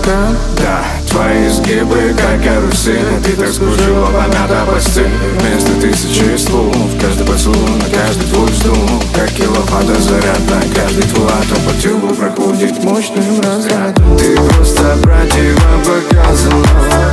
закат. Да, твои изгибы, как карусель. Ты так скружила помята постель. Вместо тысячи слов каждый поцелуй, на каждый твой вздох, как киловатта заряд. На каждый твой атом по телу проходит Мощным разрядом. Ты просто противопоказана,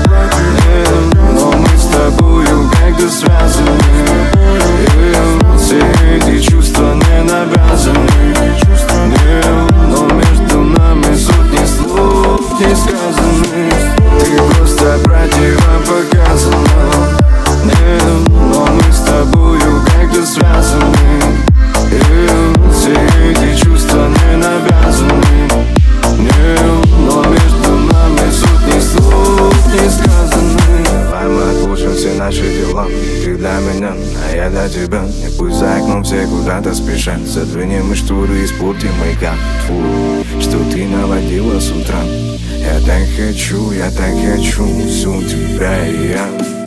но мы с тобою как-то связаны. Все эти чувства не навязаны, но между нами сотни слов не сказаны. Ты просто противопоказана, но мы с тобою как-то связаны. Все эти чувства не навязаны, но между нами сотни слов не сказаны. Давай мы отложим все наши дела. Ты для меня, а я для тебя. И пусть за окном все куда-то спешат. Задвинем и шторы, испортим мейкап твой, что ты наводила с утра. Я так хочу всю тебя и я.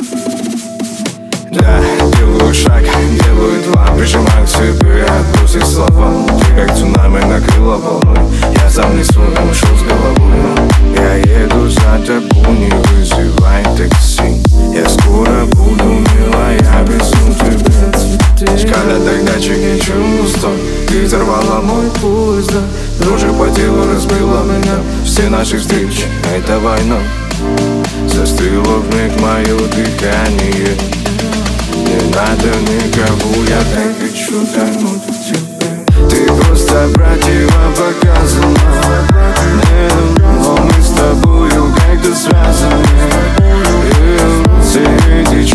Да, делаю шаг, делаю два, прижимаю к себе, отбросы слова. Ты как цунами накрыла волной. Я сам несу, ушел с головой. Я еду за тобой, не вызывай такси. Я скоро буду, милая, везу тебя. Когда тогда чеки чувства, ты взорвала мой пульс, да. Дрожь по телу разбила меня. Все наши встречи, это война. Застыло вмиг мое дыхание. Не надо никого, я так хочу тонуть в тебе. Ты просто противопоказана, но мы с тобою как-то связаны. Все эти